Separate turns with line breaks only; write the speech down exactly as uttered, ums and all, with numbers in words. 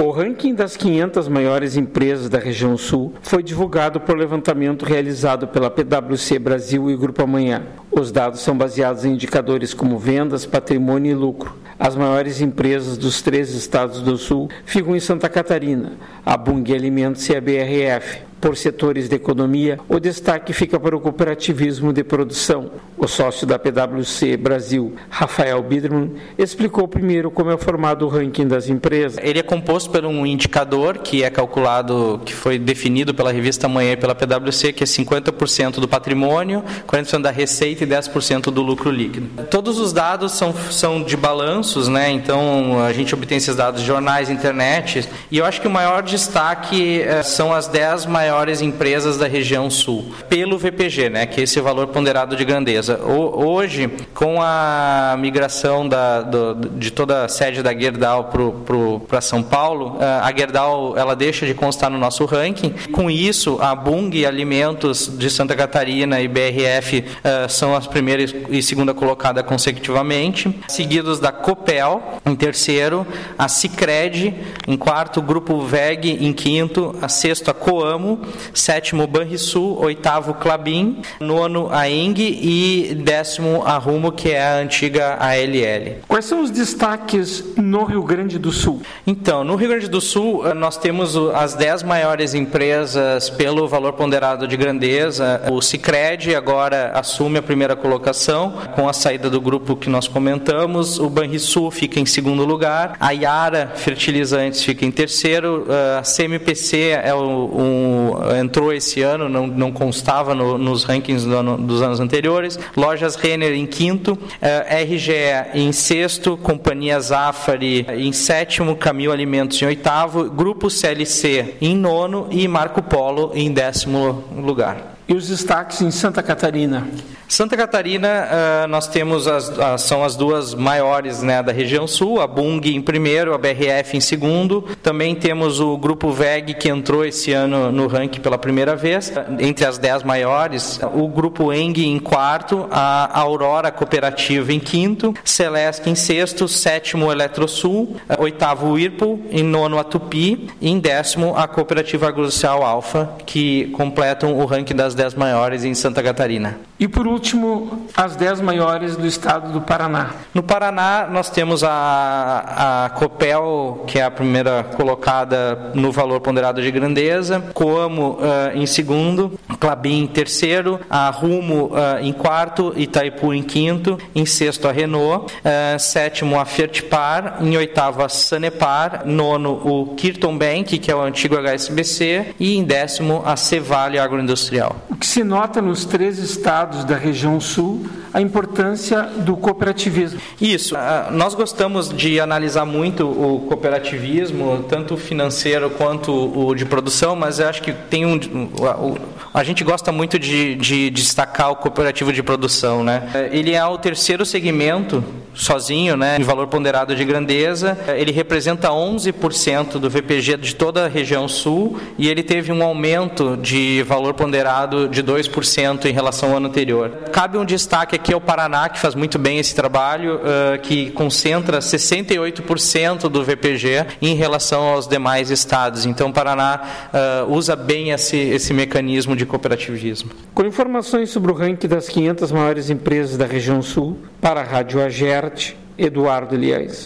O ranking das quinhentas maiores empresas da região sul foi divulgado por levantamento realizado pela P W C Brasil e Grupo Amanhã. Os dados são baseados em indicadores como vendas, patrimônio e lucro. As maiores empresas dos três estados do sul ficam em Santa Catarina, a Bunge Alimentos e a B R F. Por setores de economia, o destaque fica para o cooperativismo de produção. O sócio da P W C Brasil, Rafael Biderman, explicou primeiro como é formado o ranking das empresas.
Ele é composto por um indicador que é calculado, que foi definido pela revista Amanhã e pela P W C, que é cinquenta por cento do patrimônio, quarenta por cento da receita e dez por cento do lucro líquido. Todos os dados são, são de balanços, né? Então a gente obtém esses dados de jornais, internet, e eu acho que o maior destaque é, são as dez maiores maiores empresas da região sul, pelo V P G, né, que é esse valor ponderado de grandeza. O, hoje, com a migração da, do, de toda a sede da Gerdau para São Paulo, a Gerdau ela deixa de constar no nosso ranking. Com isso, a Bunge Alimentos de Santa Catarina e B R F uh, são as primeiras e segunda colocada consecutivamente, seguidos da Copel em terceiro, a Sicredi em quarto, o Grupo V E G em quinto, a sexto a Coamo, sétimo Banrisul, oitavo Klabin, nono a Eng e décimo a Rumo, que é a antiga A L L.
Quais são os destaques no Rio Grande do Sul?
Então, no Rio Grande do Sul, nós temos as dez maiores empresas pelo valor ponderado de grandeza. O Sicredi agora assume a primeira colocação, com a saída do grupo que nós comentamos. O Banrisul fica em segundo lugar. A Yara Fertilizantes fica em terceiro. A C M P C é o, um entrou esse ano, não, não constava no, nos rankings do ano, dos anos anteriores. Lojas Renner em quinto, eh, R G E em sexto, Companhia Zafari em sétimo, Camil Alimentos em oitavo, Grupo C L C em nono e Marco Polo em décimo lugar.
E os destaques em Santa Catarina?
Santa Catarina, uh, nós temos as, as, são as duas maiores, né, da região sul, a Bunge em primeiro, a B R F em segundo. Também temos o Grupo V E G, que entrou esse ano no ranking pela primeira vez, entre as dez maiores. O Grupo Eng em quarto, a Aurora Cooperativa em quinto, Celesc em sexto, sétimo Eletrosul, oitavo Whirlpool, em nono a Tupi e em décimo a Cooperativa Agroindustrial Alfa, que completam o ranking das dez maiores em Santa Catarina.
E por último, as dez maiores do estado do Paraná.
No Paraná, nós temos a, a Copel, que é a primeira colocada no valor ponderado de grandeza, Coamo uh, em segundo, Klabin em terceiro, a Rumo uh, em quarto, Itaipu em quinto, em sexto a Renault, uh, sétimo a Fertipar, em oitavo a Sanepar, nono o Kirton Bank, que é o antigo H S B C, e em décimo a Cevale Agroindustrial.
O que se nota nos três estados da região sul, a importância do cooperativismo.
Isso, nós gostamos de analisar muito o cooperativismo, tanto o financeiro quanto o de produção, mas eu acho que tem um, a gente gosta muito de, de destacar o cooperativo de produção, né? Ele é o terceiro segmento, sozinho, né, em valor ponderado de grandeza, ele representa onze por cento do V P G de toda a região sul e ele teve um aumento de valor ponderado de dois por cento em relação ao ano anterior. Cabe um destaque aqui ao Paraná, que faz muito bem esse trabalho, uh, que concentra sessenta e oito por cento do V P G em relação aos demais estados. Então, o Paraná uh, usa bem esse, esse mecanismo de cooperativismo.
Com informações sobre o ranking das quinhentas maiores empresas da região sul, para a Rádio Agerte, Eduardo Elias.